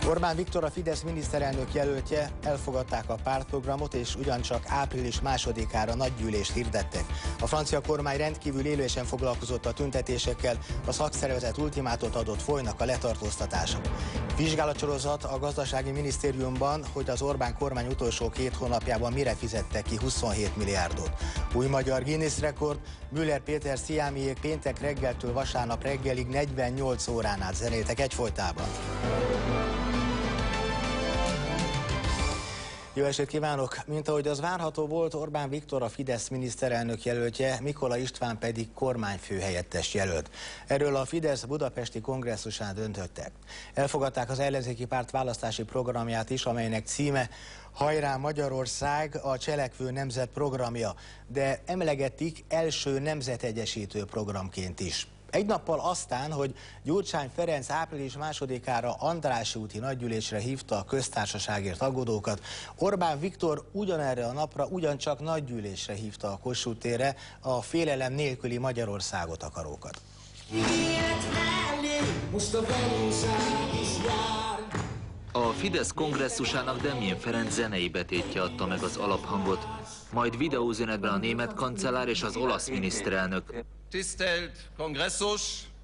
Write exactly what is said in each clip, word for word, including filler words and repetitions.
Orbán Viktor, a Fidesz miniszterelnök jelöltje, elfogadták a pártprogramot, és ugyancsak április másodikára nagygyűlést hirdettek. A francia kormány rendkívül élősen foglalkozott a tüntetésekkel, a szakszervezet ultimátumot adott, folynak a letartóztatások. Vizsgálatsorozat a gazdasági minisztériumban, hogy az Orbán kormány utolsó két hónapjában mire fizettek ki huszonhét milliárdot. Új magyar Guinness rekord, Müller Péter Sziámiék péntek reggeltől vasárnap reggelig negyvennyolc órán át zenéltek egyfolytában. Jó estét kívánok! Mint ahogy az várható volt, Orbán Viktor a Fidesz miniszterelnök jelöltje, Mikola István pedig kormányfőhelyettes jelölt. Erről a Fidesz budapesti kongresszusán döntöttek. Elfogadták az ellenzéki párt választási programját is, amelynek címe Hajrá Magyarország, a Cselekvő Nemzet programja, de emlegetik első nemzetegyesítő programként is. Egy nappal aztán, hogy Gyurcsány Ferenc április másodikára Andrássy úti nagygyűlésre hívta a köztársaságért aggódókat, Orbán Viktor ugyanerre a napra ugyancsak nagygyűlésre hívta a Kossuth térre a félelem nélküli Magyarországot akarókat. A Fidesz kongresszusának Demjén Ferenc zenei betétje adta meg az alaphangot, majd videóüzenetben a német kancellár és az olasz miniszterelnök. Tisztelt kongresszus,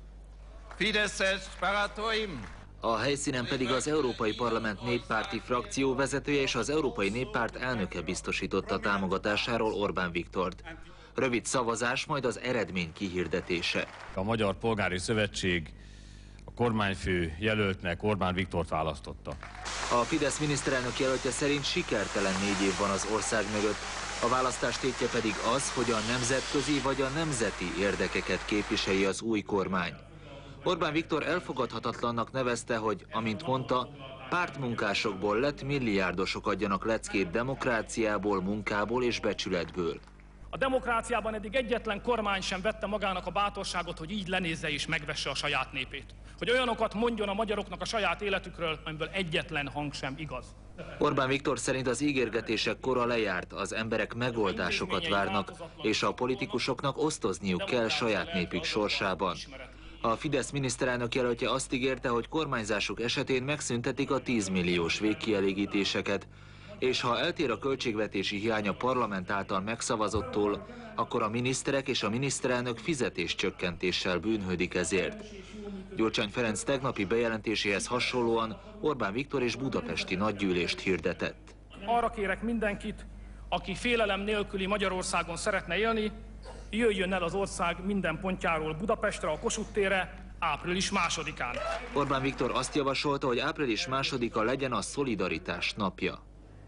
Fideszes barátaim! A helyszínen pedig az Európai Parlament néppárti frakció vezetője és az Európai Néppárt elnöke biztosította támogatásáról Orbán Viktort. Rövid szavazás, majd az eredmény kihirdetése. A Magyar Polgári Szövetség a kormányfő jelöltnek Orbán Viktort választotta. A Fidesz miniszterelnök jelöltje szerint sikertelen négy év van az ország mögött. A választás tétje pedig az, hogy a nemzetközi vagy a nemzeti érdekeket képviseli az új kormány. Orbán Viktor elfogadhatatlannak nevezte, hogy, amint mondta, pártmunkásokból lett milliárdosok adjanak leckét demokráciából, munkából és becsületből. A demokráciában eddig egyetlen kormány sem vette magának a bátorságot, hogy így lenézze és megvesse a saját népét. Hogy olyanokat mondjon a magyaroknak a saját életükről, amiből egyetlen hang sem igaz. Orbán Viktor szerint az ígérgetések kora lejárt, az emberek megoldásokat várnak, és a politikusoknak osztozniuk kell saját népük sorsában. A Fidesz miniszterelnök jelöltje azt ígérte, hogy kormányzásuk esetén megszüntetik a tízmilliós végkielégítéseket, és ha eltér a költségvetési hiány a parlament által megszavazottól, akkor a miniszterek és a miniszterelnök fizetéscsökkentéssel bűnhődik ezért. Gyurcsány Ferenc tegnapi bejelentéséhez hasonlóan Orbán Viktor és budapesti nagygyűlést hirdetett. Arra kérek mindenkit, aki félelem nélküli Magyarországon szeretne élni, jöjjön el az ország minden pontjáról Budapestre, a Kossuth térre április másodikán. Orbán Viktor azt javasolta, hogy április másodika legyen a szolidaritás napja.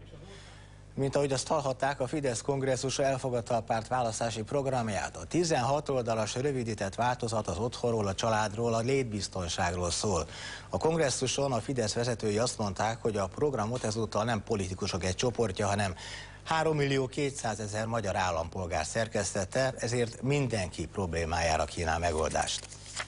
Mint ahogy azt hallhatták, a Fidesz kongresszusa elfogadta a párt választási programját. A tizenhat oldalas rövidített változat az otthonról, a családról, a létbiztonságról szól. A kongresszuson a Fidesz vezetői azt mondták, hogy a programot ezúttal nem politikusok egy csoportja, hanem három millió kétszázezer magyar állampolgár szerkesztette, ezért mindenki problémájára kínál megoldást.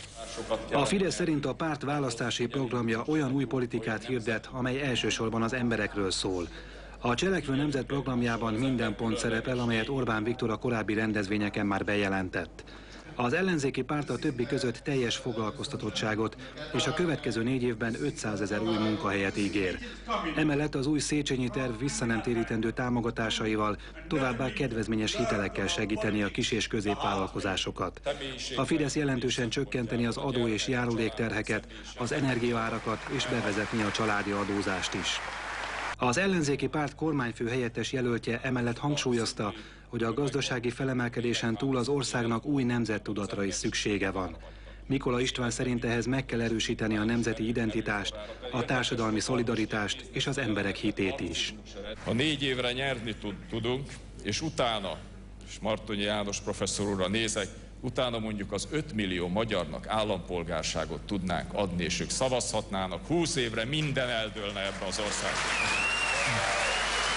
A Fidesz szerint a párt választási programja olyan új politikát hirdet, amely elsősorban az emberekről szól. A Cselekvő Nemzet programjában minden pont szerepel, amelyet Orbán Viktor a korábbi rendezvényeken már bejelentett. Az ellenzéki párt a többi között teljes foglalkoztatottságot és a következő négy évben ötszázezer új munkahelyet ígér. Emellett az új Széchenyi terv visszanemtérítendő támogatásaival, továbbá kedvezményes hitelekkel segíteni a kis- és középvállalkozásokat. A Fidesz jelentősen csökkenteni az adó- és járulékterheket, az energiaárakat és bevezetni a családi adózást is. Az ellenzéki párt kormányfő helyettes jelöltje emellett hangsúlyozta, hogy a gazdasági felemelkedésen túl az országnak új nemzettudatra is szüksége van. Mikola István szerint ehhez meg kell erősíteni a nemzeti identitást, a társadalmi szolidaritást és az emberek hitét is. Ha négy évre nyerni tudunk, és utána, és Martonyi János professzor úrra nézek, utána mondjuk az öt millió magyarnak állampolgárságot tudnánk adni, és ők szavazhatnának, húsz évre minden eldőlne ebbe az országban.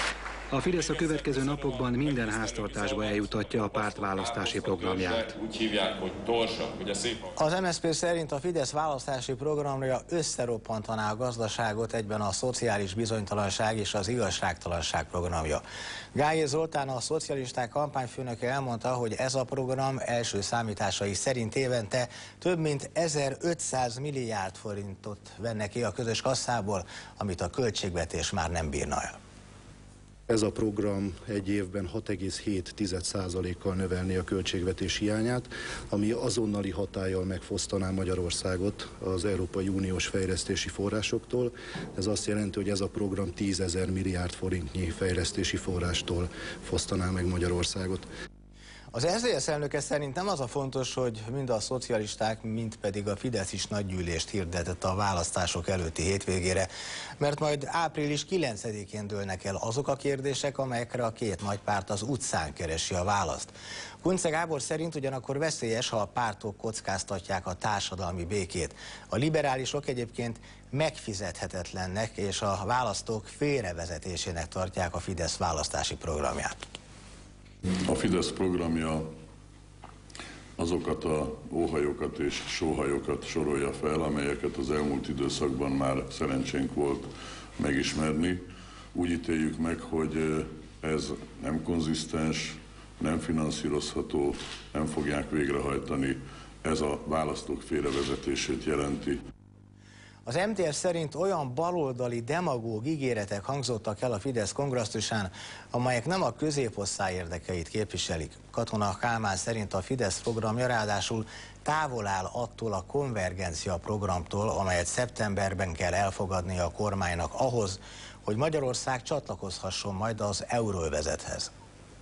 A Fidesz a következő napokban minden háztartásba eljutatja a párt választási programját. Úgy hívják, hogy torsa, ugye szép. Az em es zé pé szerint a Fidesz választási programja összeroppantaná a gazdaságot, egyben a szociális bizonytalanság és az igazságtalanság programja. Gályé Zoltán, a szocialisták kampányfőnöke elmondta, hogy ez a program első számításai szerint évente több mint ezerötszáz milliárd forintot venne ki a közös kasszából, amit a költségvetés már nem bírna el. Ez a program egy évben hat egész hét százalékkal növelni a költségvetés hiányát, ami azonnali hatállyal megfosztaná Magyarországot az Európai Uniós fejlesztési forrásoktól. Ez azt jelenti, hogy ez a program tízezer milliárd forintnyi fejlesztési forrástól fosztaná meg Magyarországot. Az es zé dé es elnöke szerint nem az a fontos, hogy mind a szocialisták, mind pedig a Fidesz is nagygyűlést hirdetett a választások előtti hétvégére, mert majd április kilencedikén dőlnek el azok a kérdések, amelyekre a két nagy párt az utcán keresi a választ. Kunce Gábor szerint ugyanakkor veszélyes, ha a pártok kockáztatják a társadalmi békét. A liberálisok egyébként megfizethetetlennek és a választók félrevezetésének tartják a Fidesz választási programját. A Fidesz programja azokat a óhajokat és sóhajokat sorolja fel, amelyeket az elmúlt időszakban már szerencsénk volt megismerni. Úgy ítéljük meg, hogy ez nem konzisztens, nem finanszírozható, nem fogják végrehajtani. Ez a választók félrevezetését jelenti. Az em té es szerint olyan baloldali demagóg ígéretek hangzottak el a Fidesz kongresszusán, amelyek nem a középosztály érdekeit képviselik. Katona Kálmán szerint a Fidesz programja ráadásul távol áll attól a konvergencia programtól, amelyet szeptemberben kell elfogadnia a kormánynak ahhoz, hogy Magyarország csatlakozhasson majd az euróövezethez.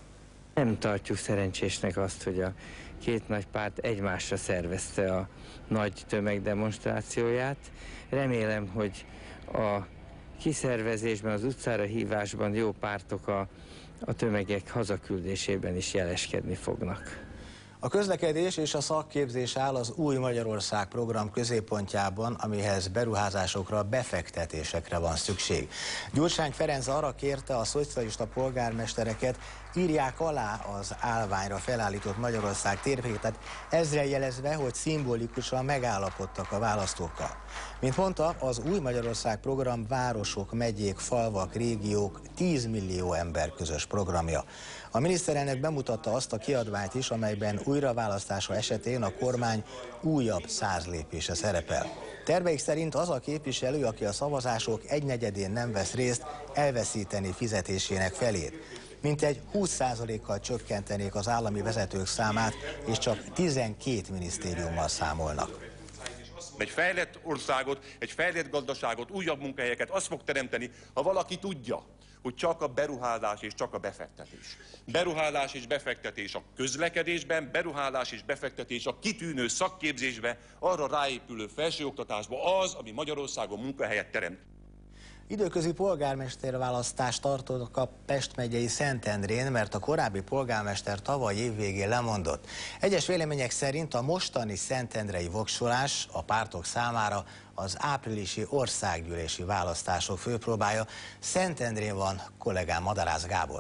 Nem tartjuk szerencsésnek azt, hogy a két nagy párt egymásra szervezte a nagy tömegdemonstrációját. Remélem, hogy a kiszervezésben, az utcára hívásban jó pártok a, a tömegek hazaküldésében is jeleskedni fognak. A közlekedés és a szakképzés áll az Új Magyarország program középpontjában, amihez beruházásokra, befektetésekre van szükség. Gyurcsány Ferenc arra kérte a szocialista polgármestereket, írják alá az állványra felállított Magyarország térképet, ezzel jelezve, hogy szimbolikusan megállapodtak a választókkal. Mint mondta, az Új Magyarország program városok, megyék, falvak, régiók, tíz millió ember közös programja. A miniszterelnök bemutatta azt a kiadványt is, amelyben újraválasztása esetén a kormány újabb száz lépése szerepel. Terveik szerint az a képviselő, aki a szavazások egynegyedén nem vesz részt, elveszíteni fizetésének felét. Mintegy húsz százalékkal csökkentenék az állami vezetők számát, és csak tizenkét minisztériummal számolnak. Egy fejlett országot, egy fejlett gazdaságot, újabb munkahelyeket azt fog teremteni, ha valaki tudja, hogy csak a beruházás és csak a befektetés. Beruházás és befektetés a közlekedésben, beruházás és befektetés a kitűnő szakképzésbe, arra ráépülő felsőoktatásba az, ami Magyarországon munkahelyet teremt. Időközi polgármesterválasztást tartottak a Pest megyei Szentendrén, mert a korábbi polgármester tavaly év végén lemondott. Egyes vélemények szerint a mostani szentendrei voksolás a pártok számára az áprilisi országgyűlési választások főpróbája. Szentendrén van kollégám Madarász Gábor.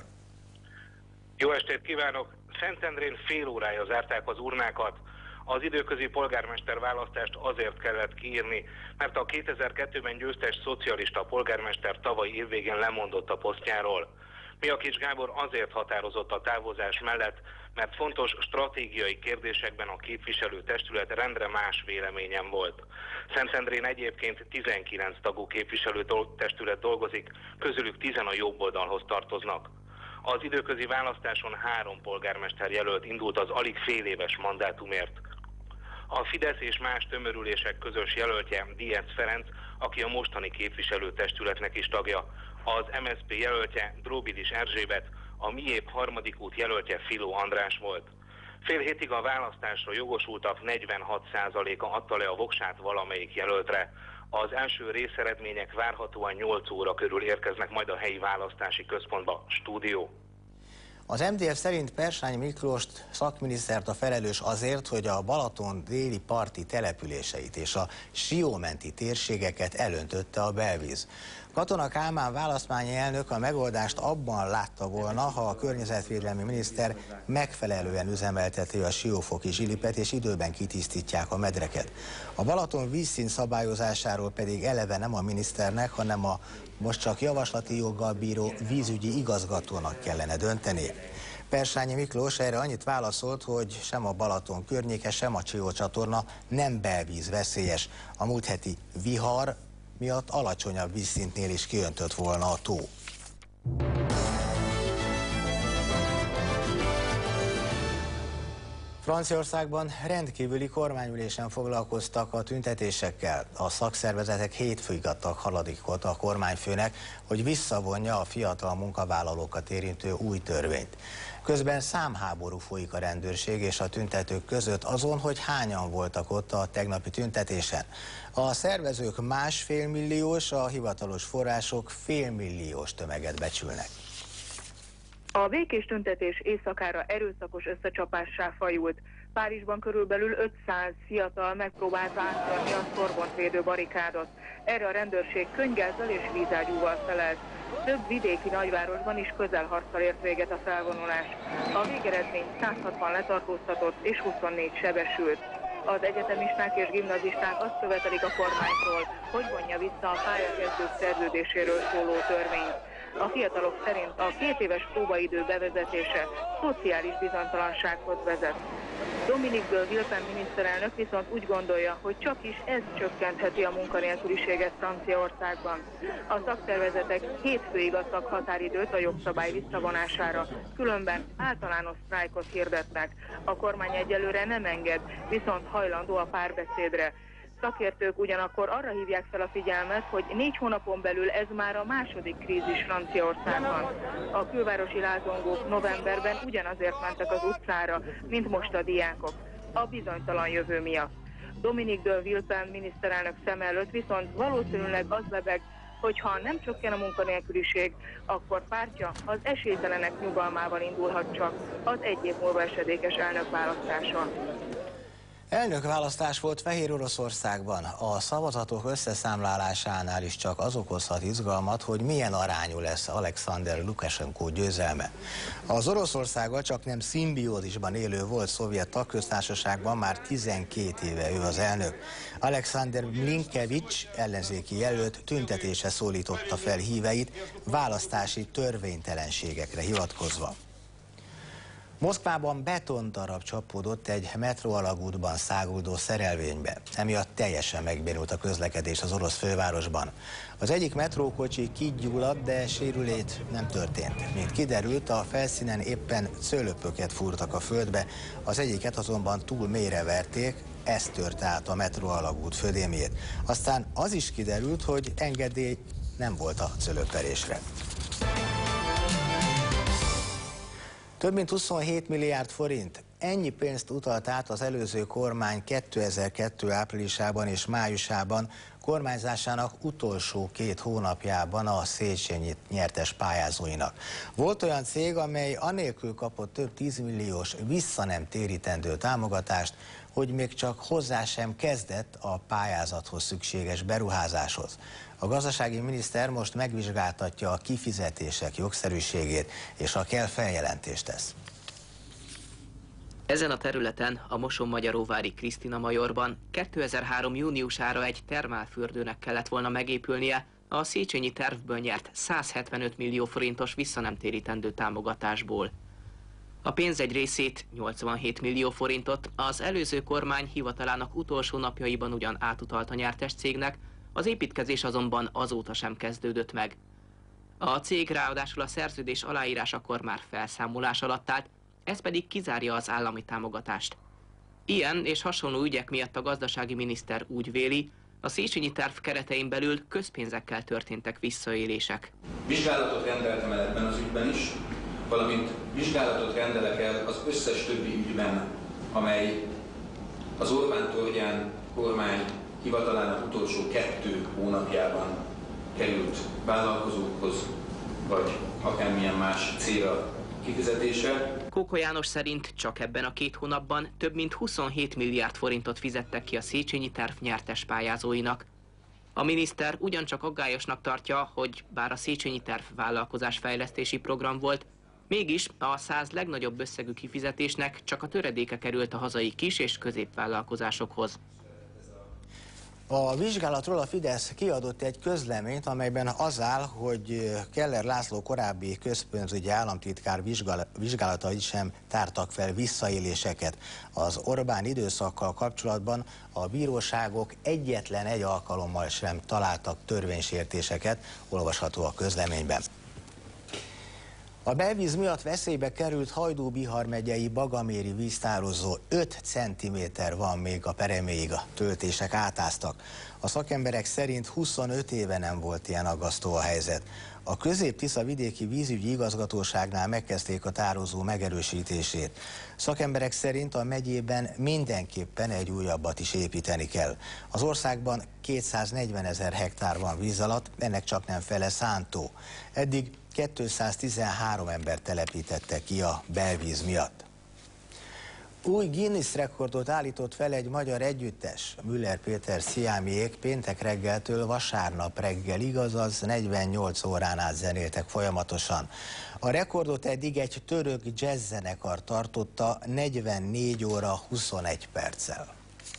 Jó estét kívánok! Szentendrén fél órája zárták az urnákat. Az időközi polgármester választást azért kellett kiírni, mert a kétezer-kettőben győztes szocialista polgármester tavaly évvégén lemondott a posztjáról. Miakics Gábor azért határozott a távozás mellett, mert fontos stratégiai kérdésekben a képviselőtestület rendre más véleményen volt. Szentendrén egyébként tizenkilenc tagú képviselőtestület dolgozik, közülük tízen a jobb oldalhoz tartoznak. Az időközi választáson három polgármester jelölt indult az alig fél éves mandátumért. A Fidesz és más tömörülések közös jelöltje Dietz Ferenc, aki a mostani képviselőtestületnek is tagja. Az em es zé pé jelöltje Drobilis Erzsébet, a Miép harmadik út jelöltje Filó András volt. Fél hétig a választásra jogosultak negyvenhat százaléka adta le a voksát valamelyik jelöltre. Az első részeredmények várhatóan nyolc óra körül érkeznek majd a helyi választási központba. Stúdió. Az em dé ef szerint Persányi Miklóst szakminisztert a felelős azért, hogy a Balaton déli parti településeit és a siómenti térségeket elöntötte a belvíz. Katona Kálmán választmányi elnök a megoldást abban látta volna, ha a környezetvédelmi miniszter megfelelően üzemelteti a siófoki zsilipet és időben kitisztítják a medreket. A Balaton vízszint szabályozásáról pedig eleve nem a miniszternek, hanem a most csak javaslati joggal bíró vízügyi igazgatónak kellene döntenie. Persányi Miklós erre annyit válaszolt, hogy sem a Balaton környéke, sem a Csió csatorna nem belvíz veszélyes. A múlt heti vihar miatt alacsonyabb vízszintnél is kiöntött volna a tó. Franciaországban rendkívüli kormányülésen foglalkoztak a tüntetésekkel. A szakszervezetek hétfőigattak haladékot a kormányfőnek, hogy visszavonja a fiatal munkavállalókat érintő új törvényt. Közben számháború folyik a rendőrség és a tüntetők között azon, hogy hányan voltak ott a tegnapi tüntetésen. A szervezők másfél milliós, a hivatalos források félmilliós tömeget becsülnek. A békés tüntetés éjszakára erőszakos összecsapássá fajult. Párizsban körülbelül ötszáz fiatal megpróbált áttörni a szorbontvédő barikádot. Erre a rendőrség könyvgázzal és vízágyúval felelt. Több vidéki nagyvárosban is közelharccal ért véget a felvonulás. A végeredmény száz hatvan letartóztatott és huszonnégy sebesült. Az egyetemisták és gimnazisták azt követelik a kormánytól, hogy vonja vissza a pályakezdők szerződéséről szóló törvényt. A fiatalok szerint a két éves próbaidő bevezetése szociális bizonytalansághoz vezet. Dominique de Villepin miniszterelnök viszont úgy gondolja, hogy csak is ez csökkentheti a munkanélküliséget Franciaországban. A szakszervezetek hétfőig adtak határidőt a jogszabály visszavonására, különben általános sztrájkot hirdetnek. A kormány egyelőre nem enged, viszont hajlandó a párbeszédre. Szakértők ugyanakkor arra hívják fel a figyelmet, hogy négy hónapon belül ez már a második krízis Franciaországban. A külvárosi lázongók novemberben ugyanazért mentek az utcára, mint most a diákok, a bizonytalan jövő miatt. Dominique de Villepin miniszterelnök szem előtt viszont valószínűleg az lebeg, hogy ha nem csökken a munkanélküliség, akkor pártja az esélytelenek nyugalmával indulhat csak az egy év múlva esedékes elnökválasztáson. Elnökválasztás volt Fehér Oroszországban. A szavazatok összeszámlálásánál is csak az okozhat izgalmat, hogy milyen arányú lesz Alexander Lukasenko győzelme. Az Oroszországgal csak nem szimbiózisban élő volt szovjet tagköztársaságban már tizenkét éve ő az elnök. Alexander Mlinkevics ellenzéki jelölt tüntetése szólította fel híveit választási törvénytelenségekre hivatkozva. Moszkvában betondarab csapódott egy metróalagútban száguldó szerelvénybe. Emiatt teljesen megbénult a közlekedés az orosz fővárosban. Az egyik metrókocsi kigyulladt, de sérülét nem történt. Mint kiderült, a felszínen éppen cölöpöket fúrtak a földbe, az egyiket azonban túl mélyre verték, ez tört át a metróalagút födémjét. Aztán az is kiderült, hogy engedély nem volt a cölöpverésre. Több mint huszonhét milliárd forint. Ennyi pénzt utalt át az előző kormány kétezer-kettő áprilisában és májusában kormányzásának utolsó két hónapjában a Széchenyi nyertes pályázóinak. Volt olyan cég, amely anélkül kapott több tízmilliós vissza nem térítendő támogatást, hogy még csak hozzá sem kezdett a pályázathoz szükséges beruházáshoz. A gazdasági miniszter most megvizsgáltatja a kifizetések jogszerűségét, és ha kell, feljelentést tesz. Ezen a területen, a Moson-Magyaróvári Krisztina Majorban kétezer-három júniusára egy termálfürdőnek kellett volna megépülnie a Széchenyi tervből nyert százhetvenöt millió forintos visszanemtérítendő támogatásból. A pénz egy részét, nyolcvanhét millió forintot az előző kormány hivatalának utolsó napjaiban ugyan átutalt a nyertes cégnek, az építkezés azonban azóta sem kezdődött meg. A cég ráadásul a szerződés aláírásakor már felszámolás alatt állt, ez pedig kizárja az állami támogatást. Ilyen és hasonló ügyek miatt a gazdasági miniszter úgy véli, a Széchenyi terv keretein belül közpénzekkel történtek visszaélések. Vizsgálatot rendeltem el ebben az ügyben is, valamint vizsgálatot rendelek el az összes többi ügyben, amely az Orbán-Torgyán kormány hivatalának utolsó kettő hónapjában került vállalkozókhoz, vagy akármilyen más célra kifizetése. Kóka János szerint csak ebben a két hónapban több mint huszonhét milliárd forintot fizettek ki a Széchenyi terv nyertes pályázóinak. A miniszter ugyancsak aggályosnak tartja, hogy bár a Széchenyi terv vállalkozásfejlesztési program volt, mégis a száz legnagyobb összegű kifizetésnek csak a töredéke került a hazai kis- és középvállalkozásokhoz. A vizsgálatról a Fidesz kiadott egy közleményt, amelyben az áll, hogy Keller László korábbi közpénzügyi államtitkár vizsgálatai sem tártak fel visszaéléseket. Az Orbán időszakkal kapcsolatban a bíróságok egyetlen egy alkalommal sem találtak törvénysértéseket, olvasható a közleményben. A belvíz miatt veszélybe került Hajdú-Bihar megyei Bagaméri víztározó öt centiméter van még a pereméig, a töltések átáztak. A szakemberek szerint huszonöt éve nem volt ilyen aggasztó a helyzet. A Közép-Tisza vidéki vízügyi igazgatóságnál megkezdték a tározó megerősítését. Szakemberek szerint a megyében mindenképpen egy újabbat is építeni kell. Az országban kétszáznegyven ezer hektár van víz alatt, ennek csak nem fele szántó. Eddig kétszáztizenhárom ember telepítette ki a belvíz miatt. Új Guinness rekordot állított fel egy magyar együttes. Müller Péter Sziámiék péntek reggeltől vasárnap reggelig, azaz negyvennyolc órán át zenéltek folyamatosan. A rekordot eddig egy török jazzzenekar tartotta negyvennégy óra huszonegy perccel.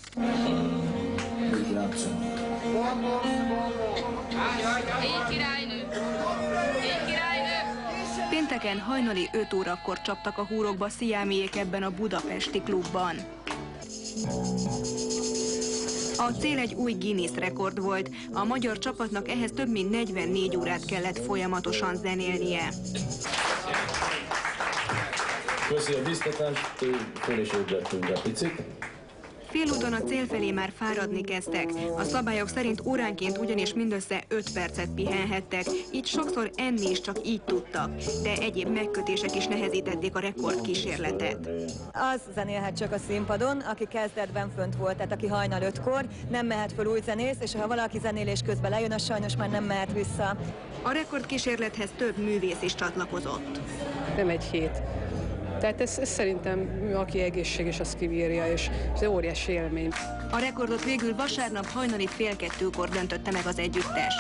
Pénteken hajnali öt órakor csaptak a húrokba Sziámiék ebben a budapesti klubban. A cél egy új Guinness rekord volt. A magyar csapatnak ehhez több mint negyvennégy órát kellett folyamatosan zenélnie. Köszi a biztatást, föl is ébredtünk a picit. Félúton a cél felé már fáradni kezdtek. A szabályok szerint óránként ugyanis mindössze öt percet pihenhettek, így sokszor enni is csak így tudtak, de egyéb megkötések is nehezítették a rekordkísérletet. Az zenélhet csak a színpadon, aki kezdetben fönt volt, tehát aki hajnal ötkor, nem mehet föl új zenész, és ha valaki zenélés közben lejön, az sajnos már nem mehet vissza. A rekordkísérlethez több művész is csatlakozott. Nem egy hét. Tehát ez, ez szerintem, aki egészséges, az kibírja, és ez óriási élmény. A rekordot végül vasárnap hajnali fél kettőkor döntötte meg az együttes.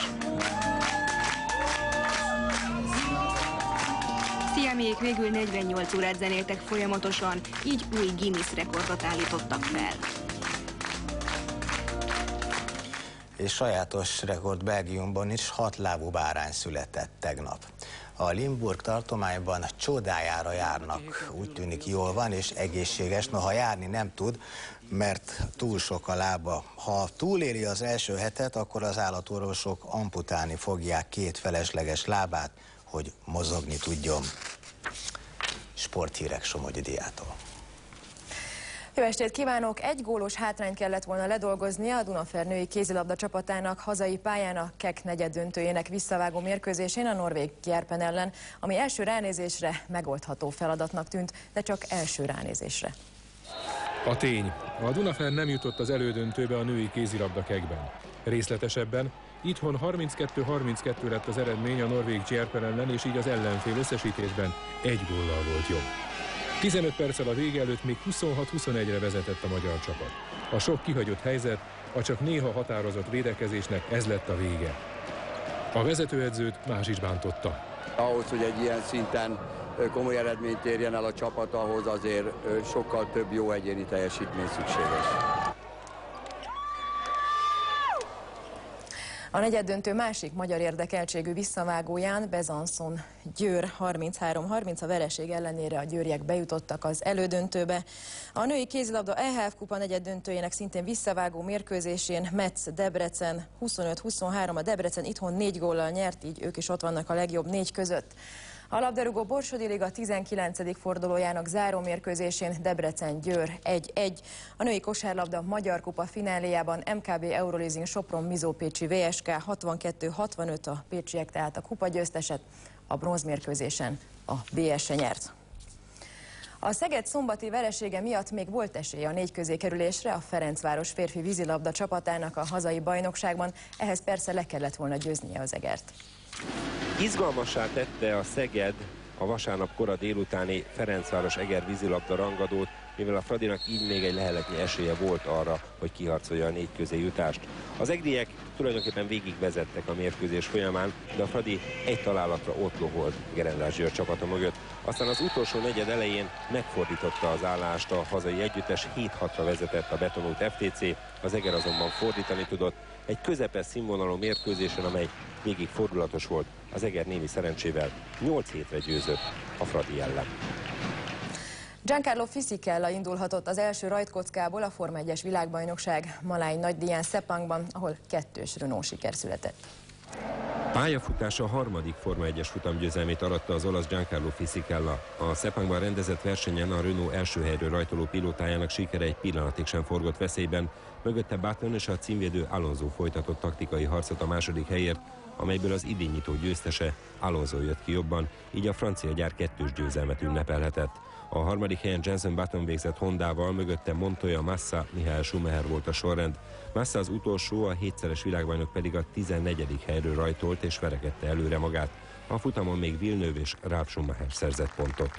Sziámiék végül negyvennyolc órát zenéltek folyamatosan, így új Guinness rekordot állítottak fel. És sajátos rekord Belgiumban is hatlábú bárány született tegnap. A Limburg tartományban csodájára járnak, úgy tűnik jól van és egészséges, noha járni nem tud, mert túl sok a lába. Ha túléri az első hetet, akkor az állatorvosok amputálni fogják két felesleges lábát, hogy mozogni tudjon. Sporthírek Somogyi Diától. Jó estét kívánok! Egy gólos hátrányt kellett volna ledolgoznia a Dunafer női kézilabda csapatának hazai pályán a Kek negyeddöntőjének visszavágó mérkőzésén a norvég Gyerpen ellen, ami első ránézésre megoldható feladatnak tűnt, de csak első ránézésre. A tény, a Dunafer nem jutott az elődöntőbe a női kézilabda Kekben. Részletesebben, itthon harminckettő harminckettő lett az eredmény a norvég Gyerpen ellen, és így az ellenfél összesítésben egy góllal volt jobb. tizenöt perccel a vége előtt még huszonhat huszonegyre vezetett a magyar csapat. A sok kihagyott helyzet, a csak néha határozott védekezésnek ez lett a vége. A vezetőedzőt más is bántotta. Ahhoz, hogy egy ilyen szinten komoly eredményt érjen el a csapat, ahhoz azért sokkal több jó egyéni teljesítmény szükséges. A negyeddöntő másik magyar érdekeltségű visszavágóján Besançon Győr harminchárom harminc, a vereség ellenére a győriek bejutottak az elődöntőbe. A női kézilabda é há ef kupa negyeddöntőjének szintén visszavágó mérkőzésén Metz Debrecen huszonöt huszonhárom, a Debrecen itthon négy góllal nyert, így ők is ott vannak a legjobb négy között. A labdarúgó Borsodi Liga tizenkilencedik fordulójának záró mérkőzésén Debrecen-Győr egy egy. A női kosárlabda Magyar Kupa fináléjában em ká bé Euroleasing Sopron Mizópécsi vé es ká hatvankettő hatvanöt, a pécsiek tehát a kupagyőzteset, a bronzmérkőzésen a bé es e nyert. A Szeged szombati veresége miatt még volt esélye a négy közé kerülésre a Ferencváros férfi vízilabda csapatának a hazai bajnokságban, ehhez persze le kellett volna győznie az Egert. Izgalmassá tette a Szeged a vasárnap kora délutáni Ferencváros-Eger vízilabda rangadót, mivel a Fradinak így még egy leheletnyi esélye volt arra, hogy kiharcolja a négy közé jutást. Az egriek tulajdonképpen végig vezettek a mérkőzés folyamán, de a Fradi egy találatra ott loholt Gerendás György csapata mögött. Aztán az utolsó negyed elején megfordította az állást a hazai együttes, hét hatra vezetett a betonult ef té cé, az Eger azonban fordítani tudott. Egy közepes színvonalú mérkőzésen, amely végig fordulatos volt, az Eger némi szerencsével nyolc hétre győzött a Fradi ellen. Giancarlo Fisichella indulhatott az első rajtkockából a Forma egyes világbajnokság Maláj nagydíján Sepangban, ahol kettős Renault siker született. Pályafutása a harmadik Forma egyes futamgyőzelmét aratta az olasz Giancarlo Fisichella. A Sepangban rendezett versenyen a Renault első helyről rajtoló pilótájának sikere egy pillanatig sem forgott veszélyben. Mögötte Button és a címvédő Alonso folytatott taktikai harcot a második helyért, amelyből az idénynyitó győztese Alonso jött ki jobban, így a francia gyár kettős győzelmet ünnepelhetett. A harmadik helyen Jenson Button végzett Hondával, mögötte Montoya, Massa, Michael Schumacher volt a sorrend. Massa az utolsó, a hétszeres világbajnok pedig a tizennegyedik helyről rajtolt és verekedte előre magát. A futamon még Villeneuve és Ralf Schumacher szerzett pontot.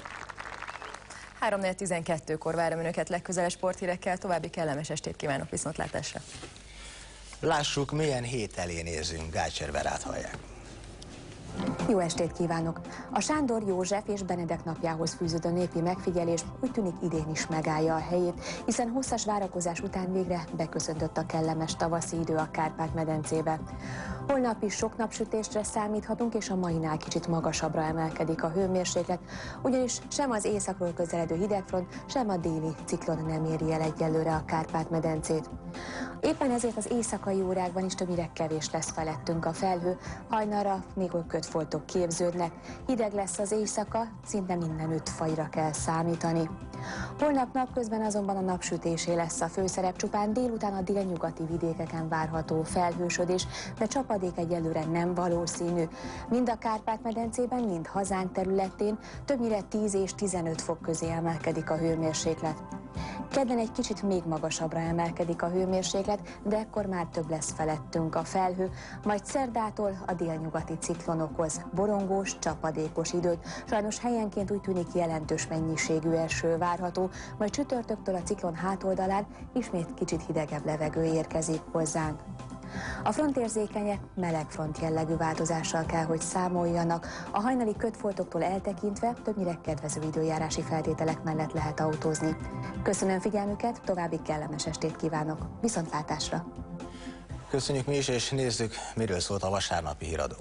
három négy tizenkettőkor várom önöket legközelebb sporthírekkel, további kellemes estét kívánok, viszontlátásra! Lássuk, milyen hét elé nézünk, Gácsér Verát hallják. Jó estét kívánok! A Sándor József és Benedek napjához fűződő népi megfigyelés úgy tűnik idén is megállja a helyét, hiszen hosszas várakozás után végre beköszöntött a kellemes tavaszi idő a Kárpát-medencébe. Holnap is sok napsütésre számíthatunk, és a mainál kicsit magasabbra emelkedik a hőmérséklet, ugyanis sem az északról közeledő hidegfront, sem a déli ciklon nem éri el egyelőre a Kárpát-medencét. Éppen ezért az éjszakai órákban is többnyire kevés lesz felettünk a felhő, hajnalra még oly kötfoltok képződnek, hideg lesz az éjszaka, szinte mindenütt fagyra kell számítani. Holnap napközben azonban a napsütésé lesz a főszerep, csupán délután a délnyugati vidékeken várható felhősödés, de csapadék egyelőre nem valószínű. Mind a Kárpát-medencében, mind hazánk területén többnyire tíz és tizenöt fok közé emelkedik a hőmérséklet. Kedden egy kicsit még magasabbra emelkedik a hőmérséklet, de ekkor már több lesz felettünk a felhő, majd szerdától a délnyugati ciklon okoz borongós, csapadékos időt, sajnos helyenként úgy tűnik jelentős mennyiségű eső várható, majd csütörtöktől a ciklon hátoldalán ismét kicsit hidegebb levegő érkezik hozzánk. A frontérzékenyek meleg front jellegű változással kell, hogy számoljanak. A hajnali kötfoltoktól eltekintve többnyire kedvező időjárási feltételek mellett lehet autózni. Köszönöm figyelmüket, további kellemes estét kívánok. Viszontlátásra! Köszönjük mi is, és nézzük, miről szólt a vasárnapi híradó.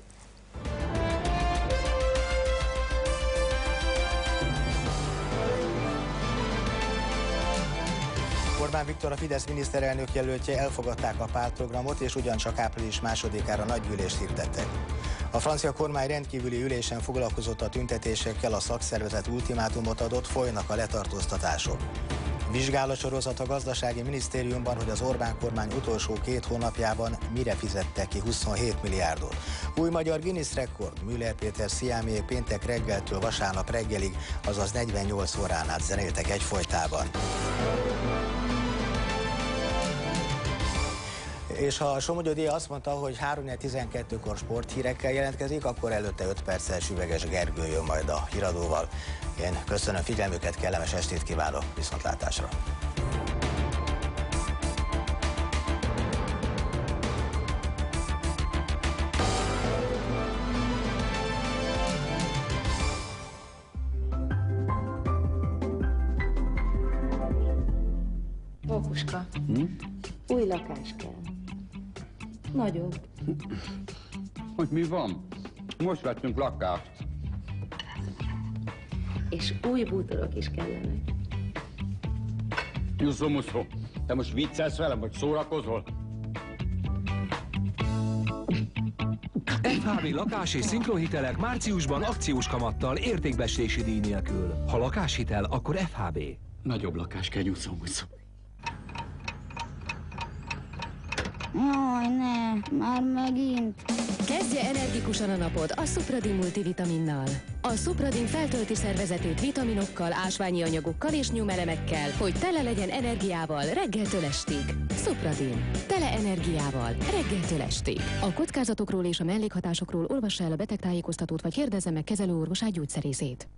Orbán Viktor, a Fidesz miniszterelnök jelöltje, elfogadták a pártprogramot, és ugyancsak április másodikára nagygyűlést hirdettek. A francia kormány rendkívüli ülésen foglalkozott a tüntetésekkel, a szakszervezet ultimátumot adott, folynak a letartóztatások. Vizsgálatsorozat a gazdasági minisztériumban, hogy az Orbán kormány utolsó két hónapjában mire fizettek ki huszonhét milliárdot. Új magyar Guinness rekord, Müller Péter Sziámék péntek reggeltől vasárnap reggelig, azaz negyvennyolc órán át zenéltek egyfolytában. És ha a Somogyó Díja azt mondta, hogy három négy tizenkettőkor sporthírekkel jelentkezik, akkor előtte öt perces Üveges Gergő jön majd a híradóval. Én köszönöm figyelmüket, kellemes estét kívánok, viszontlátásra! Mókuska, hm? Új lakás kell. Nagyobb. Hogy mi van? Most vettünk lakást. És új bútorok is kellenek. Jusszó muszó, te most viccelsz velem, vagy szórakozol? ef há bé lakás és szinkronhitelek márciusban akciós kamattal, értékbecslési díj nélkül. Ha lakáshitel, akkor ef há bé. Nagyobb lakás kell, Jusszó muszó. Jaj, ne, már megint. Kezdje energikusan a napod a Supradin multivitaminnal. A Supradin feltölti szervezetét vitaminokkal, ásványi anyagokkal és nyumelemekkel, hogy tele legyen energiával reggeltől estig. Supradin. Tele energiával reggeltől estig. A kockázatokról és a mellékhatásokról olvassa el a betegtájékoztatót, vagy kérdezze meg kezelőorvosát, gyógyszerészét.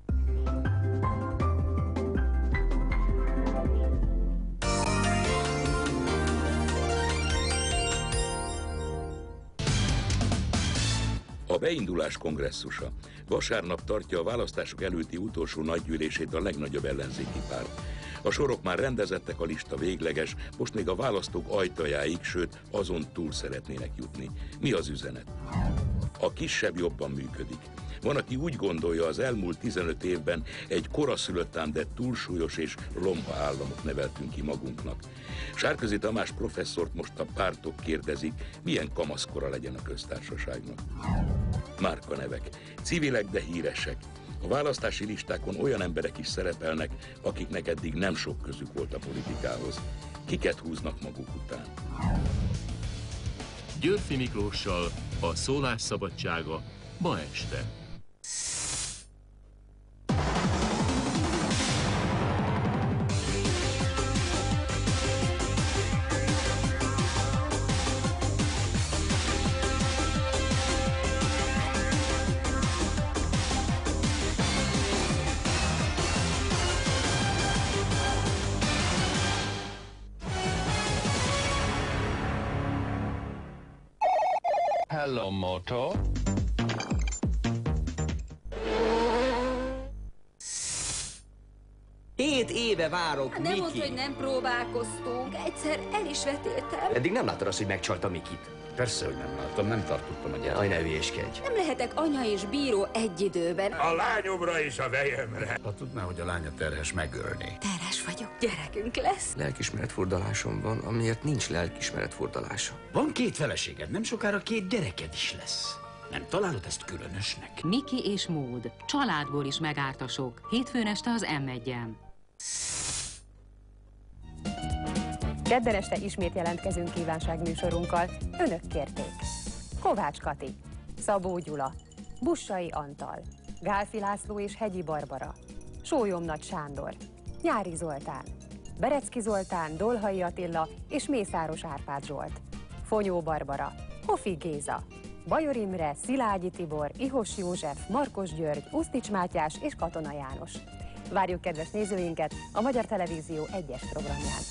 A beindulás kongresszusa vasárnap tartja a választások előtti utolsó nagygyűlését a legnagyobb ellenzéki párt. A sorok már rendezettek, a lista végleges, most még a választók ajtajáig, sőt azon túl szeretnének jutni. Mi az üzenet? A kisebb jobban működik. Van, aki úgy gondolja, az elmúlt tizenöt évben egy koraszülött ám, de túlsúlyos és lomha államot neveltünk ki magunknak. Sárközi Tamás professzort most a pártok kérdezik, milyen kamaszkora legyen a köztársaságnak. Márkanevek, civilek, de híresek. A választási listákon olyan emberek is szerepelnek, akiknek eddig nem sok közük volt a politikához. Kiket húznak maguk után? Györffy Miklóssal a szólásszabadsága ma este. Hello, Moto. Hét éve várok, Nem Miki. mondd, hogy nem próbálkoztunk. Egyszer el is vetéltem. Eddig nem láttad azt, hogy megcsalta Mikit? Persze, hogy nem láttam, nem tartottam a gyereket. Aj, ne hülyéskedj. Nem lehetek anya és bíró egy időben. A lányomra és a vejemre. Ha tudná, hogy a lánya terhes, megölné. Terhes vagyok. Gyerekünk lesz. Lelkismeretfurdalásom van, amiért nincs lelkismeretfurdalása. Van két feleséged, nem sokára két gyereked is lesz. Nem találod ezt különösnek? Miki és Mód. Családból is megártasok. Hétfőn este az em egyen. Kedden este ismét jelentkezünk kívánságműsorunkkal. Önök kérték. Kovács Kati, Szabó Gyula, Bussai Antal, Gálfi László és Hegyi Barbara, Sólyomnagy Sándor, Nyári Zoltán, Berecki Zoltán, Dolhai Attila és Mészáros Árpád Zsolt, Fonyó Barbara, Hofi Géza, Bajor Imre, Szilágyi Tibor, Ihos József, Markos György, Usztics Mátyás és Katona János. Várjuk kedves nézőinket a Magyar Televízió egyes programján.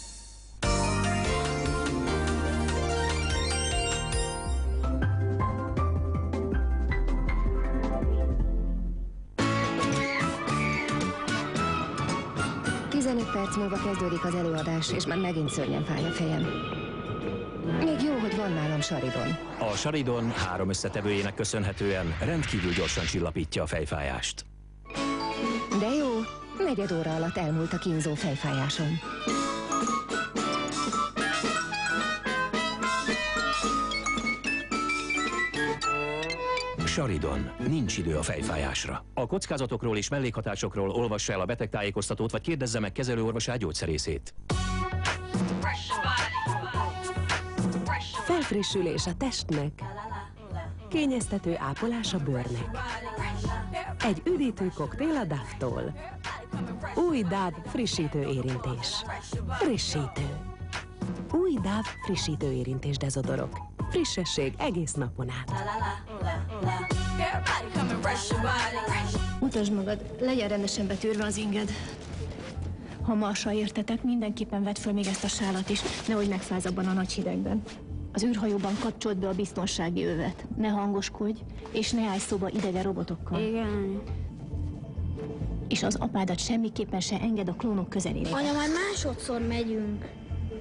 tizenöt perc múlva kezdődik az előadás, és már megint szörnyen fáj a fejem. Még jó, hogy van nálam Saridon. A Saridon három összetevőjének köszönhetően rendkívül gyorsan csillapítja a fejfájást. De jó, negyed óra alatt elmúlt a kínzó fejfájásom. Saridon. Nincs idő a fejfájásra. A kockázatokról és mellékhatásokról olvassa el a betegtájékoztatót, vagy kérdezze meg kezelőorvosát, gyógyszerészét. Felfrissülés a testnek, kényeztető ápolás a bőrnek. Egy üdítő koktél a Dove-tól. Új Dove frissítő érintés. Frissítő. Új Dove frissítő érintés dezodorok. Frissesség egész napon át. Mutasd magad, legyen rendesen betűrve az inged. Ha Marsa értetek, mindenképpen vedd föl még ezt a sálat is, nehogy megfázz abban a nagy hidegben. Az űrhajóban kapcsold be a biztonsági övet. Ne hangoskodj, és ne állj szóba idegen robotokkal. Igen. És az apádat semmiképpen se enged a klónok közelébe. Anya, már másodszor megyünk.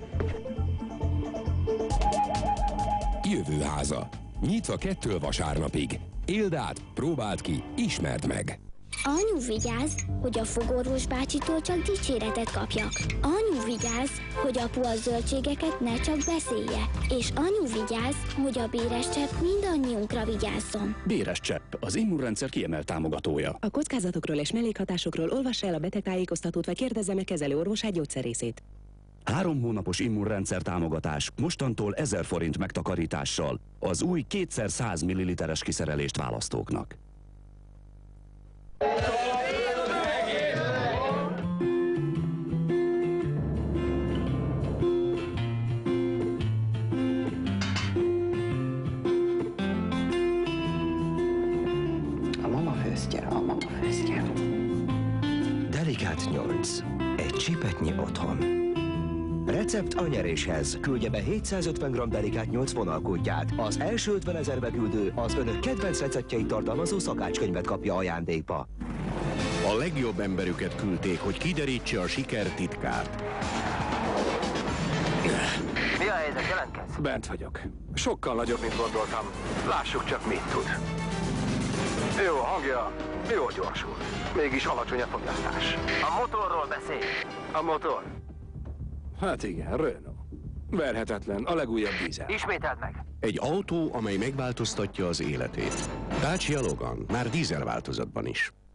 Jövőháza. Nyitva kettől vasárnapig. Éld át, próbáld ki, ismerd meg. Anyu, vigyázz, hogy a fogorvos bácsitól csak dicséretet kapjak. Anyu, vigyázz, hogy apu a zöldségeket ne csak beszélje. És anyu, vigyázz, hogy a béres csepp mindannyiunkra vigyázzon. Béres csepp, az immunrendszer kiemelt támogatója. A kockázatokról és mellékhatásokról olvassa el a betegtájékoztatót, vagy kérdezze meg kezelőorvosát, gyógyszerészét. Három hónapos immunrendszer támogatás, mostantól ezer forint megtakarítással az új kétszer száz milliliteres kiszerelést választóknak. A mama főztje, a mama főztje. Delikát nyolc. Egy csipetnyi otthon. Recept a nyeréshez. Küldje be hétszázötven gramm Delikát nyolc vonalkódját. Az első ötven ezerbe küldő az önök kedvenc receptjeit tartalmazó szakácskönyvet kapja ajándékba. A legjobb emberüket küldték, hogy kiderítse a siker titkát. Mi a helyzet, jelentkezz? Bent vagyok. Sokkal nagyobb, mint gondoltam. Lássuk csak, mit tud. Jó a hangja, jól gyorsul. Mégis alacsony a fogyasztás. A motorról beszél. A motor? Hát igen, Renault. Verhetetlen, a legújabb dízel. Ismételd meg. Egy autó, amely megváltoztatja az életét. Dacia Logan, már dízel változatban is.